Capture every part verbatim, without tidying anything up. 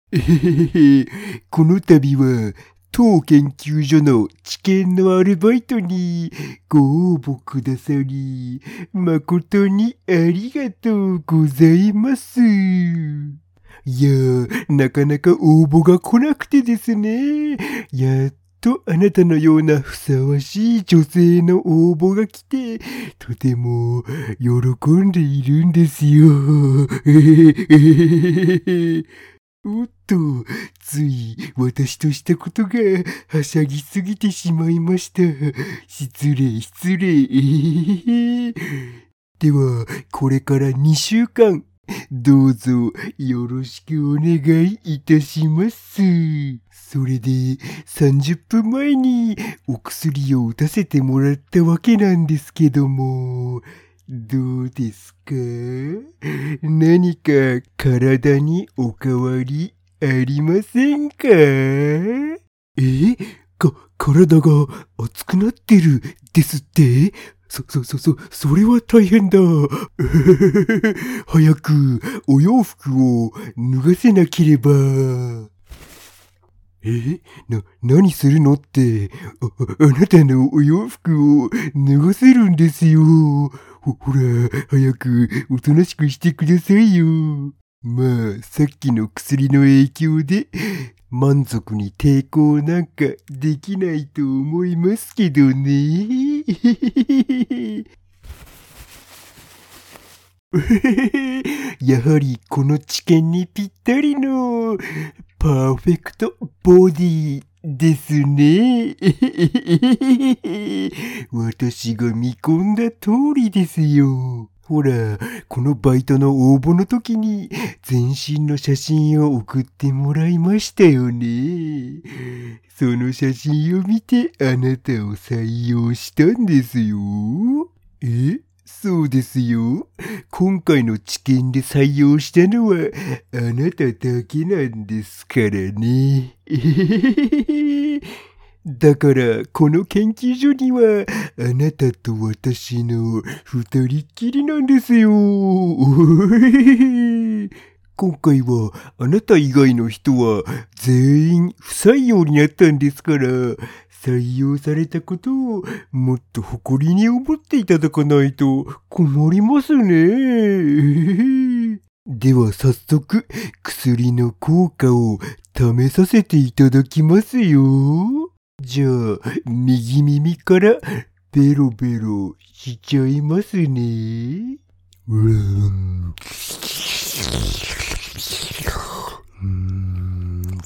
えへへへ、この度は、当研究所の治験のアルバイトにご応募くださり、誠にありがとうございます。いやー、なかなか応募が来なくてですね。やっとあなたのようなふさわしい女性の応募が来て、とても喜んでいるんですよ。えへへへへ。おっと、つい私としたことがはしゃぎすぎてしまいました。失礼、失礼。えへへ。では、これからにしゅうかん、どうぞよろしくお願いいたします。それで、さんじゅっぷんまえにお薬を打たせてもらったわけなんですけども、どうですか？何か体にお変わりありませんか？え？か、体が熱くなってるですって？そ、そ、そ、そ、それは大変だ。早くお洋服を脱がせなければ。え？な、何するのって、あ、あなたのお洋服を脱がせるんですよ。ほ、ほら、早くおとなしくしてくださいよ。まあ、さっきの薬の影響で、満足に抵抗なんかできないと思いますけどね。やはりこの治験にぴったりのパーフェクトボディですね。私が見込んだ通りですよ。ほら、このバイトの応募の時に全身の写真を送ってもらいましたよね。その写真を見てあなたを採用したんですよ。え？そうですよ。今回の治験で採用したのはあなただけなんですからね。だからこの研究所にはあなたと私の二人っきりなんですよ。今回はあなた以外の人は全員不採用になったんですから、採用されたことをもっと誇りに思っていただかないと困りますね。では早速薬の効果を試させていただきますよ。じゃあ右耳からベロベロしちゃいますね。うーん。うーん。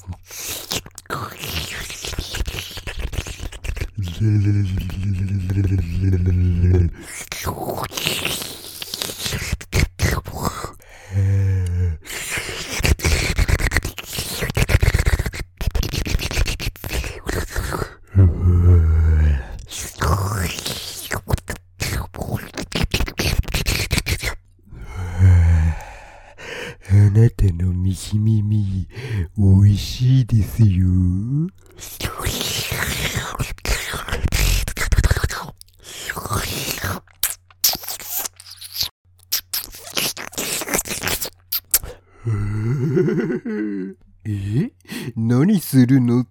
あなたの右耳、おいしいですよ。え？何するのって、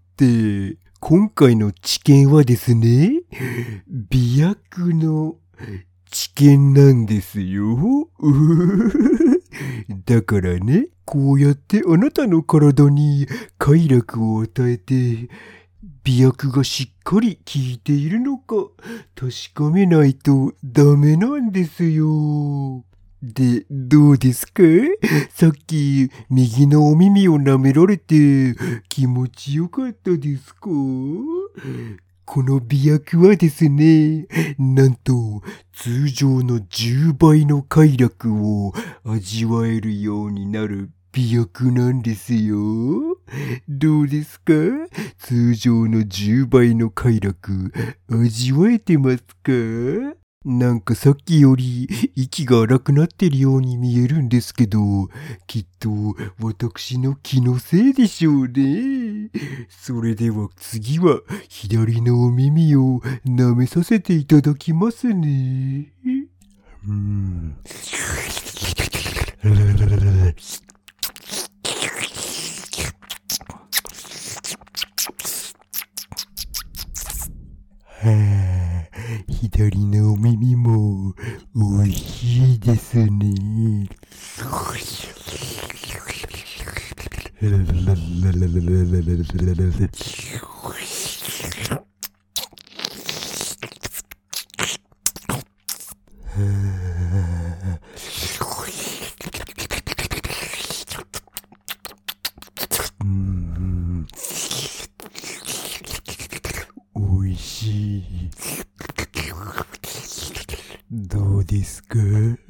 今回の治験はですね、美薬の治験なんですよ。だからね、こうやってあなたの体に快楽を与えて、美薬がしっかり効いているのか確かめないとダメなんですよ。で、どうですか？さっき右のお耳を舐められて気持ちよかったですか？この美薬はですね、なんと通常のじゅうばいの快楽を味わえるようになる美薬なんですよ。どうですか？通常のじゅうばいの快楽味わえてますか？なんかさっきより息が荒くなってるように見えるんですけど、きっと私の気のせいでしょうね。それでは次は左のお耳を舐めさせていただきますね。うん。 左のお耳も美味しいですね。うん、美味しい。どうですか？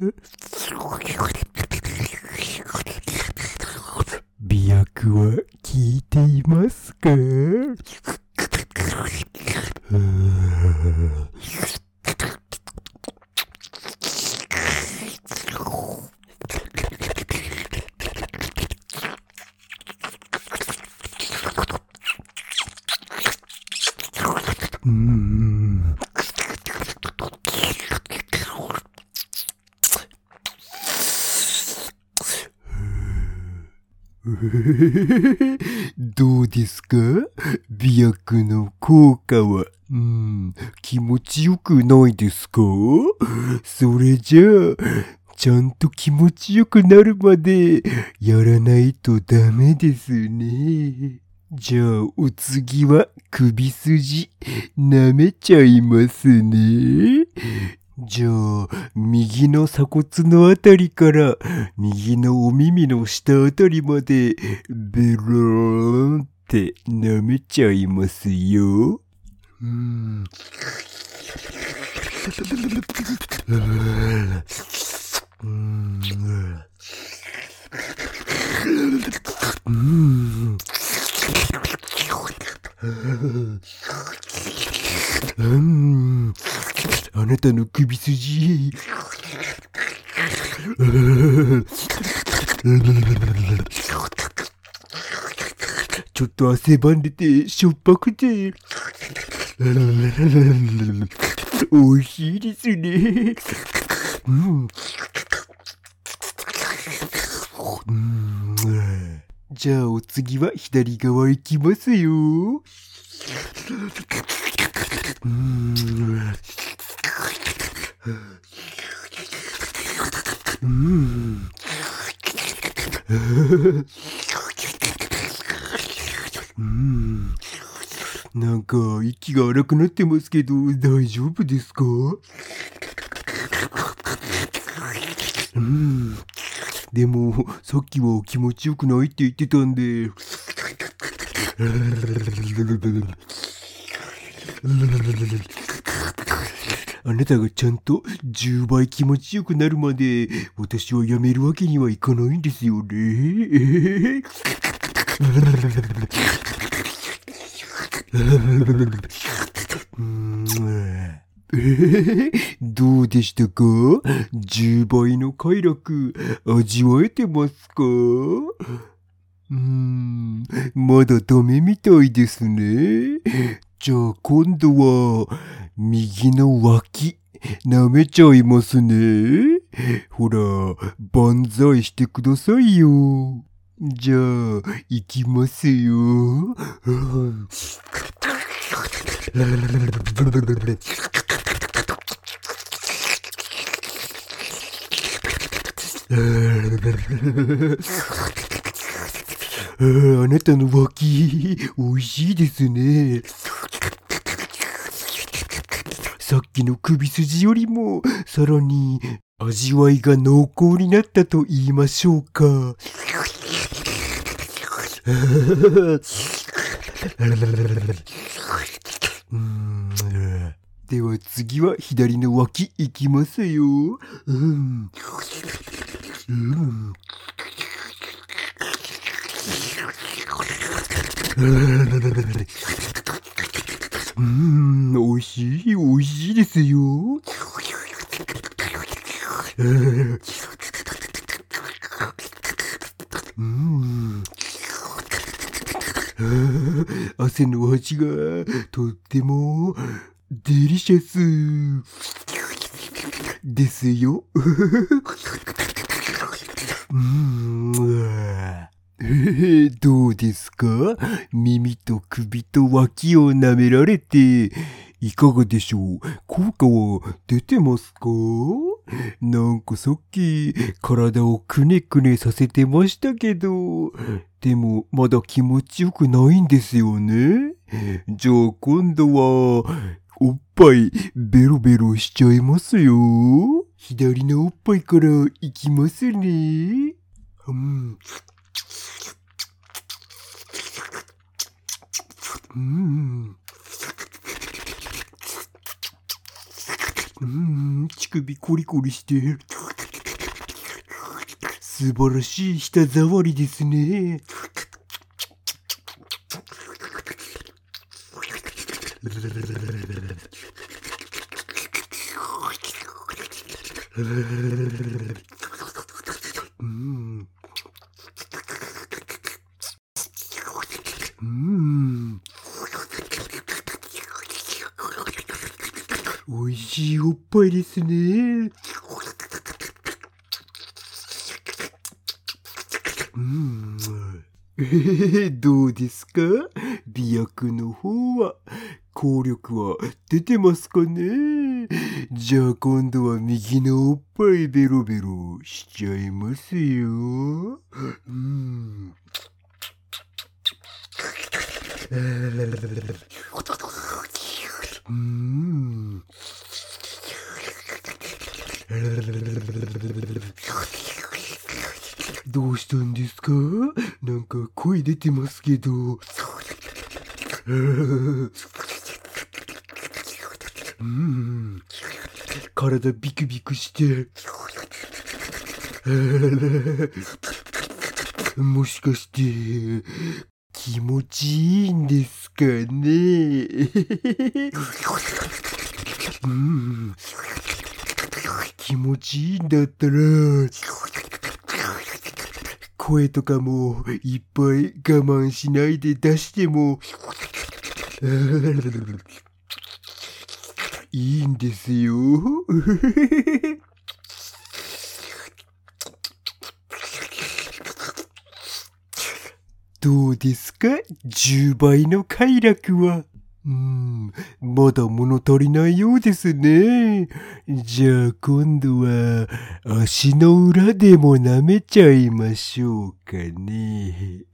美薬は効いていますか？うーん。どうですか？美薬の効果は。うん、気持ちよくないですか？それじゃあ、ちゃんと気持ちよくなるまでやらないとダメですね。じゃあ、お次は首筋舐めちゃいますね。じゃあ、右の鎖骨のあたりから右のお耳の下あたりまでベローンって舐めちゃいますよ。うーん。うーん。うーん。うーん。あなたの首筋。ちょっと汗ばんでてしょっぱくて。美味しいですね。うん。うん、じゃあお次は左側行きますよ。うん。うん。うん。なんか息が荒くなってますけど大丈夫ですか？うん。でもさっきは気持ちよくないって言ってたんで。あなたがちゃんとじゅうばい気持ちよくなるまで私はやめるわけにはいかないんですよね。どうでしたか？じゅうばいの快楽味わえてますか？うーん、まだダメみたいですね。じゃあ今度は右の脇舐めちゃいますね。ほら、万歳してくださいよ。じゃあ行きますよ。あなたの脇、美味しいですね。さっきの首筋よりも、さらに、味わいが濃厚になったと言いましょうか。では次は左の脇いきますよ。うん。うん。うーん、美味しい、美味しいですよ。うん。汗の味がとってもデリシャスですよ。うん。どうですか？耳と首と脇を舐められて、 いかがでしょう？効果は出てますか？なんかさっき体をくねくねさせてましたけど、でもまだ気持ちよくないんですよね。じゃあ今度はおっぱいベロベロしちゃいますよ。左のおっぱいからいきますね。うん。うん。うん、乳首コリコリして、素晴らしい舌触りですね。うん。うん。おいしいおっぱいですね。うん。えー、どうですか？美薬の方は、効力は出てますかね？じゃあ今度は右のおっぱいベロベロしちゃいますよ。うん。うん。どうしたんですか？なんか声出てますけど。うん。体ビクビクして。もしかして気持ちいいんですかね？うん。気持ちいいんだったら、声とかもいっぱい我慢しないで出してもいいんですよ。どうですか？じゅうばいの快楽は。うーん、まだ物足りないようですね。じゃあ今度は足の裏でも舐めちゃいましょうかね。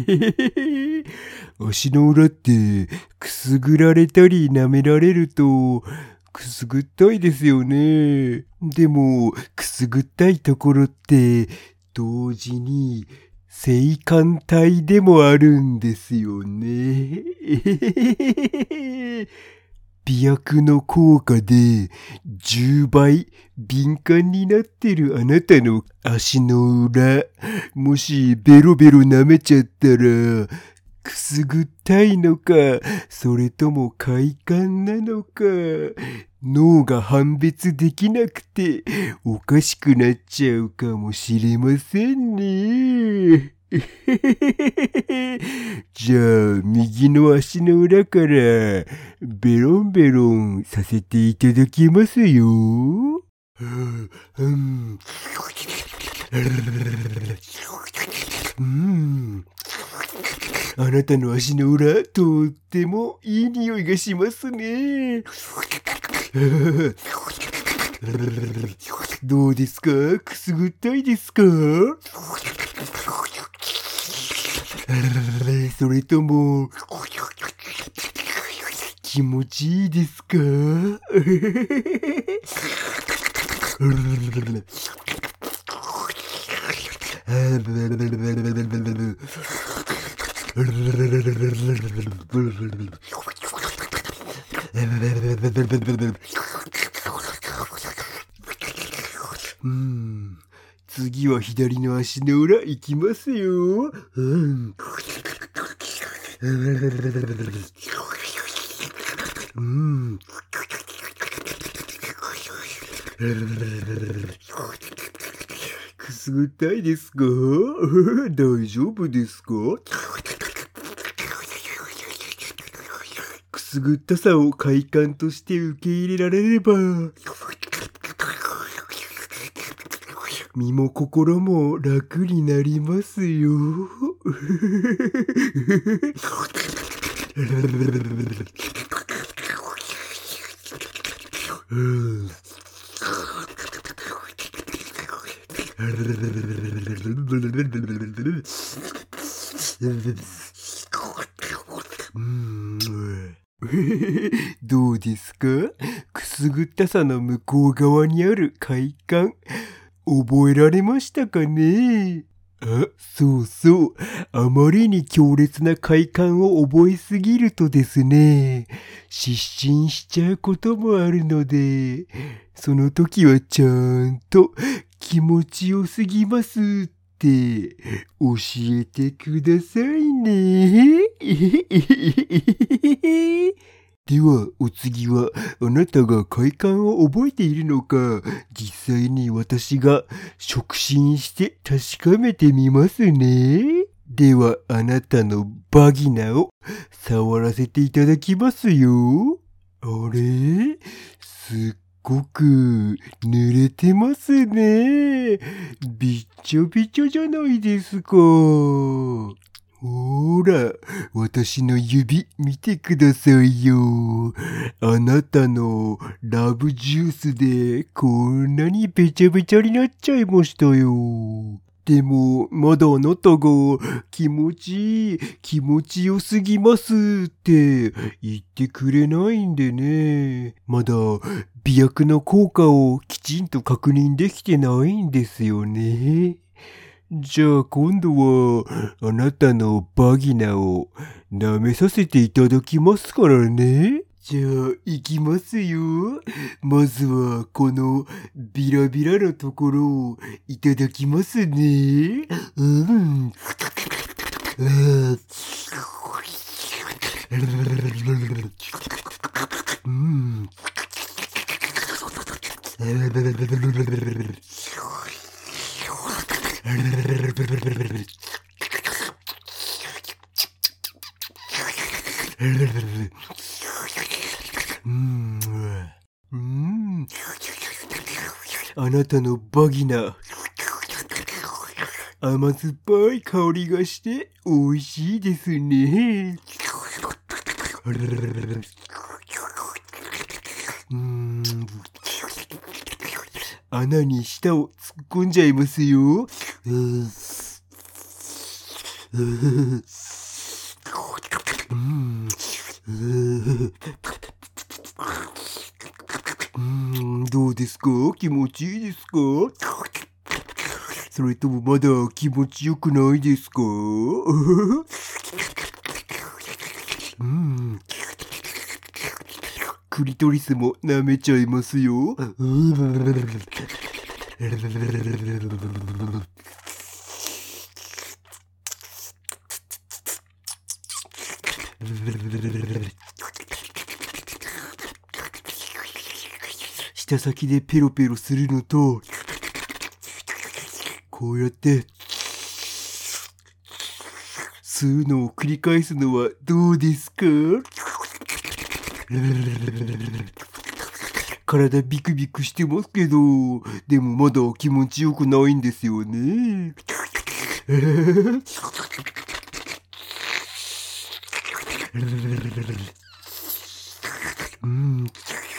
足の裏ってくすぐられたり舐められるとくすぐったいですよね。でもくすぐったいところって同時に性感帯でもあるんですよね。美薬の効果でじゅうばい敏感になってるあなたの足の裏、もしベロベロ舐めちゃったら、くすぐったいのか、それとも快感なのか、脳が判別できなくておかしくなっちゃうかもしれませんね。じゃあ、右の足の裏からベロンベロンさせていただきますよ。うん。うん。あなたの足の裏、とってもいい匂いがしますね。どうですか？くすぐったいですか？それとも、気持ちいいですか？うん。次は左の足の裏行きますよ。うん。うん。くすぐったいですか？大丈夫ですか？くすぐったさを快感として受け入れられれば、身も心も楽になりますよ。 どうですか？くすぐったさの向こう側にある快感、覚えられましたかね？あ、そうそう。あまりに強烈な快感を覚えすぎるとですね、失神しちゃうこともあるので、その時はちゃんと気持ちよすぎますって教えてくださいね。では、お次は、あなたが快感を覚えているのか、実際に私が触診して確かめてみますね。では、あなたのバギナを触らせていただきますよ。あれ？すっごく濡れてますね。びっちょびちょじゃないですか。ほーら、私の指見てくださいよ。あなたのラブジュースでこんなにべちゃべちゃになっちゃいましたよ。でも、まだあなたが気持ちいい、気持ちよすぎますって言ってくれないんでね。まだ美薬の効果をきちんと確認できてないんですよね。じゃあ今度はあなたのバギナを舐めさせていただきますからね。じゃあ行きますよ。まずはこのビラビラのところをいただきますね。うん。うん。うん、うん、あなたのバギナ、甘酸っぱい香りがして美味しいですね。うん、穴に舌を突っ込んじゃいますよ。うんうん、どうですか？気持ちいいですか？それともまだ気持ちよくないですか？うん。クリトリスも舐めちゃいますよ。舌先でペロペロするのと、こうやって吸うのを繰り返すのはどうですか？体ビクビクしてますけど、でもまだ気持ちよくないんですよね。うん。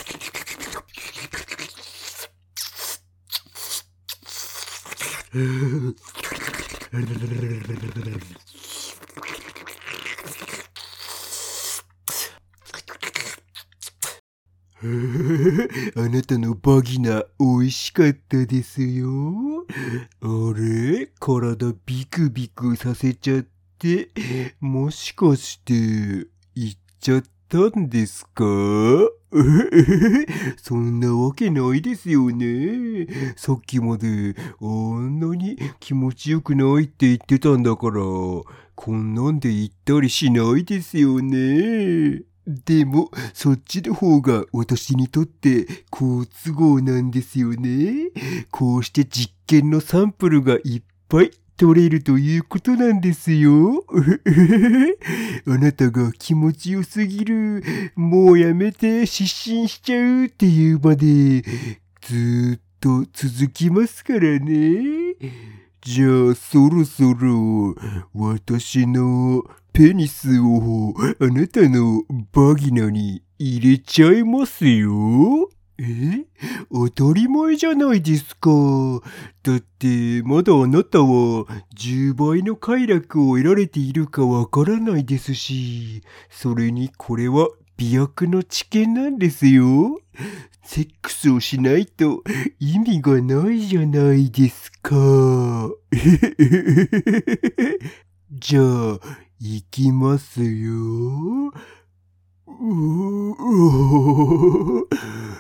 あなたのバギナ美味しかったですよ。あれ？体ビクビクさせちゃって、もしかして行っちゃったんですか？そんなわけないですよね。さっきまであんなに気持ちよくないって言ってたんだから、こんなんで言ったりしないですよね。でも、そっちの方が私にとって好都合なんですよね。こうして実験のサンプルがいっぱい取れるということなんですよ。あなたが気持ちよすぎる、もうやめて失神しちゃうっていうまで、ずーっと続きますからね。じゃあそろそろ私のペニスをあなたのバギナに入れちゃいますよ。 え？当たり前じゃないですか。だってまだあなたはじゅうばいの快楽を得られているかわからないですし、それにこれは美薬の知見なんですよ。セックスをしないと意味がないじゃないですか。じゃあ、行きますよ。うう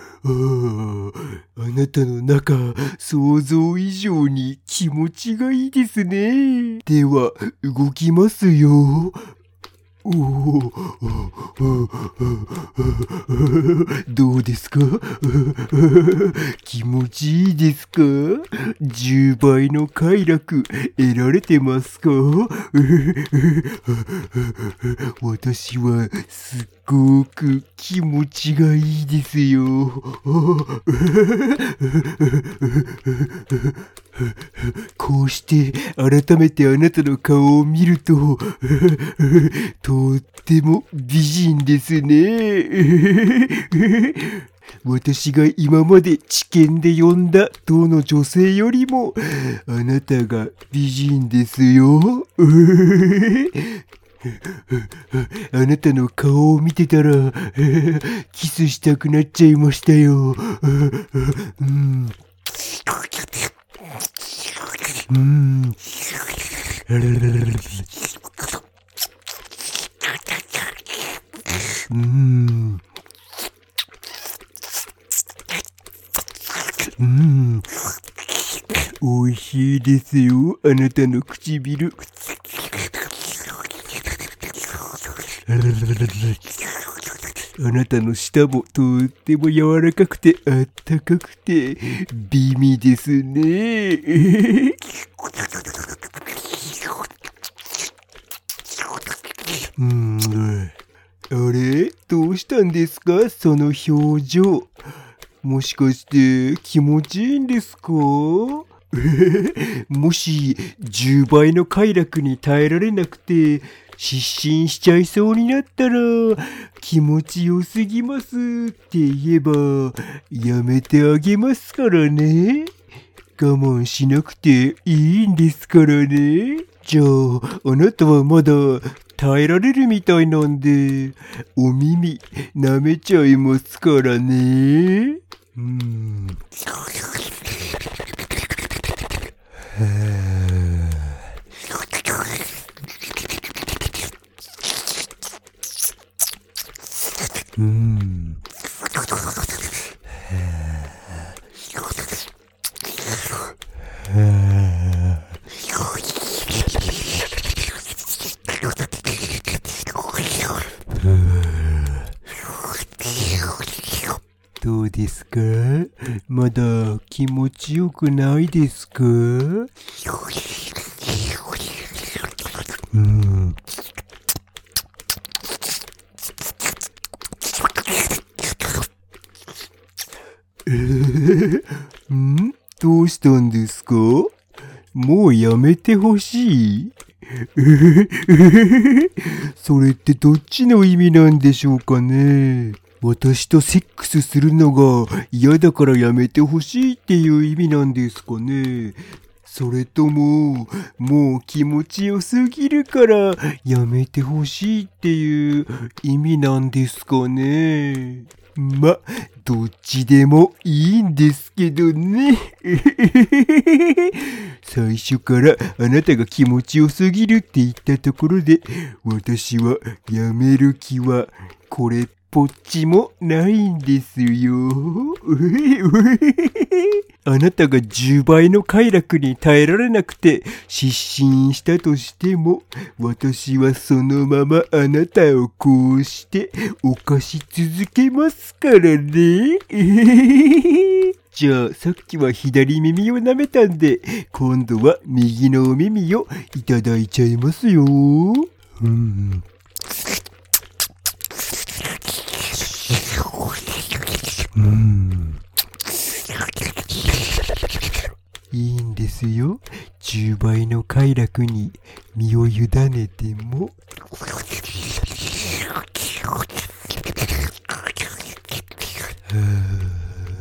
あなたの中、想像以上に気持ちがいいですね。では、動きますよ。おお、どうですか？気持ちいいですか？じゅうばいの快楽得られてますか？私はすっごく気持ちがいいですよ。こうして改めてあなたの顔を見ると、とっても美人ですね。私が今まで知見で呼んだどの女性よりもあなたが美人ですよ。あなたの顔を見てたらキスしたくなっちゃいましたよ。うん、うん。うん。うん。美味しいですよ、あなたの唇。あなたの舌もとっても柔らかくてあったかくて美味ですね。うん、あれ？どうしたんですか？その表情。もしかして気持ちいいんですか？もしじゅうばいの快楽に耐えられなくて失神しちゃいそうになったら気持ちよすぎますって言えばやめてあげますからね。我慢しなくていいんですからね。じゃああなたはまだ耐えられるみたいなんでお耳舐めちゃいますからね。うーん。はあ。うーん。どうですか？まだ気持ちよくないですか？うん。えー、ん？どうしたんですか？もうやめてほしい？それってどっちの意味なんでしょうかね。私とセックスするのが嫌だからやめてほしいっていう意味なんですかね。それとも、もう気持ちよすぎるからやめてほしいっていう意味なんですかね。ま、どっちでもいいんですけどね。最初からあなたが気持ちよすぎるって言ったところで、私はやめる気はこれっぽっちもないんですよ。あなたがじゅうばいの快楽に耐えられなくて失神したとしても、私はそのままあなたをこうして犯し続けますからね。じゃあさっきは左耳を舐めたんで、今度は右のお耳をいただいちゃいますよ。うん。うん。いいんですよ。じゅうばいの快楽に身を委ねても。はあ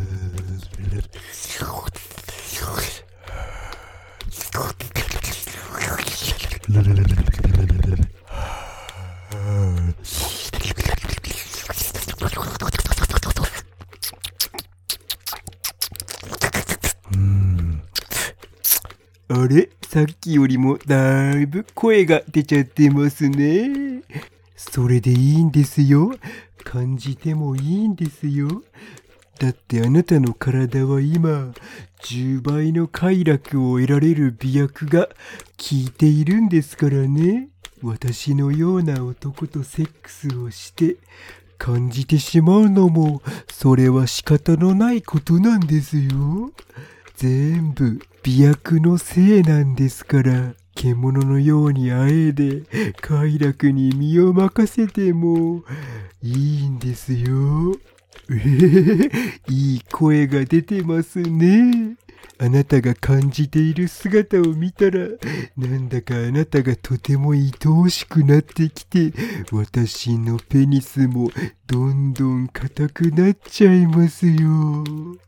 あれ、さっきよりもだいぶ声が出ちゃってますね。それでいいんですよ。感じてもいいんですよ。だってあなたの体は今、じゅうばいの快楽を得られる美薬が効いているんですからね。私のような男とセックスをして感じてしまうのも、それは仕方のないことなんですよ。全部美薬のせいなんですから。獣のようにあえで快楽に身を任せてもいいんですよ。えへへ、いい声が出てますね。あなたが感じている姿を見たら、なんだかあなたがとても愛おしくなってきて、私のペニスもどんどん硬くなっちゃいますよ。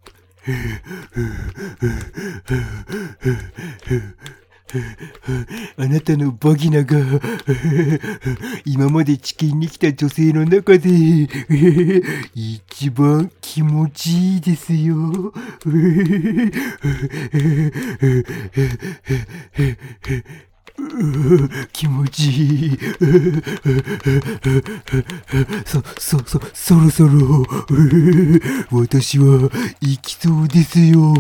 あなたのバギナが今まで地球に来た女性の中で一番気持ちいいですよ。気持ちいい。そ、そ、そ、そろそろ私は行きそうですよ。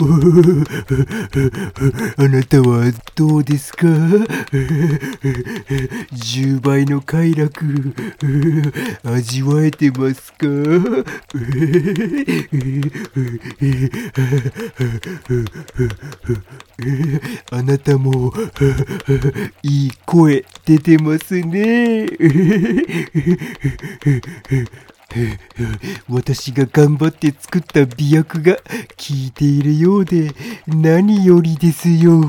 あなたはどうですか？じゅうばいの快楽味わえてますか？あなたもいい声出てますね。私が頑張って作った美薬が効いているようで何よりですよ。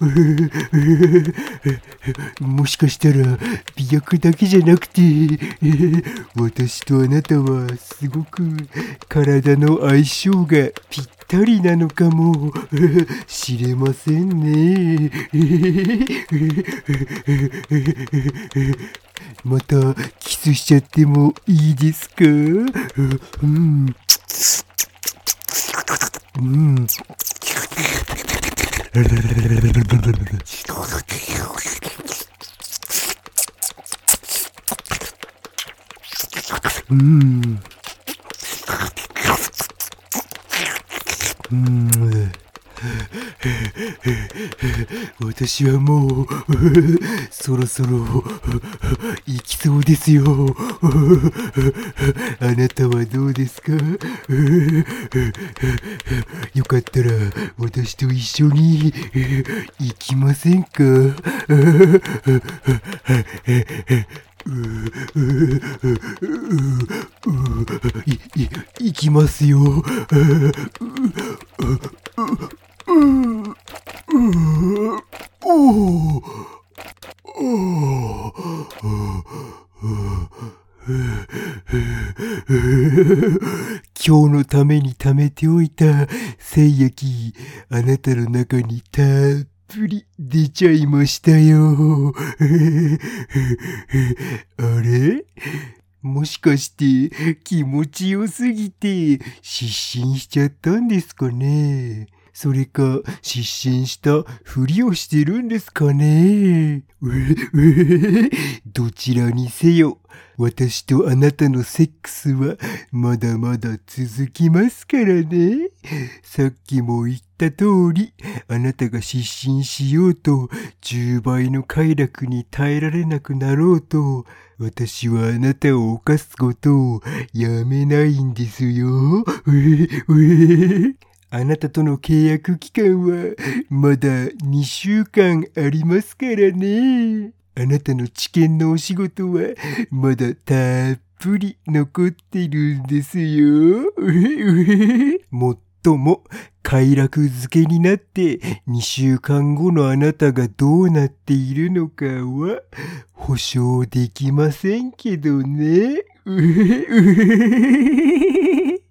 もしかしたら美薬だけじゃなくて私とあなたはすごく体の相性がぴったりなのかもしれませんね。またキスしちゃってもいいですか？うん。うん。うん。うん。私はもうそろそろ行きそうですよ。あなたはどうですか？よかったら私と一緒に行きませんか？い、い、行きますよ。今日のために貯めておいた精液、あなたの中にたっぷり出ちゃいましたよ。あれ？もしかして気持ちよすぎて失神しちゃったんですかね？それか失神したふりをしてるんですかね？どちらにせよ、私とあなたのセックスはまだまだ続きますからね。さっきも言った通り、あなたが失神しようとじゅうばいの快楽に耐えられなくなろうと、私はあなたを犯すことをやめないんですよ。あなたとの契約期間はまだにしゅうかんありますからね。あなたの治験のお仕事はまだたっぷり残ってるんですよ。もっとも快楽づけになってにしゅうかんごのあなたがどうなっているのかは保証できませんけどね。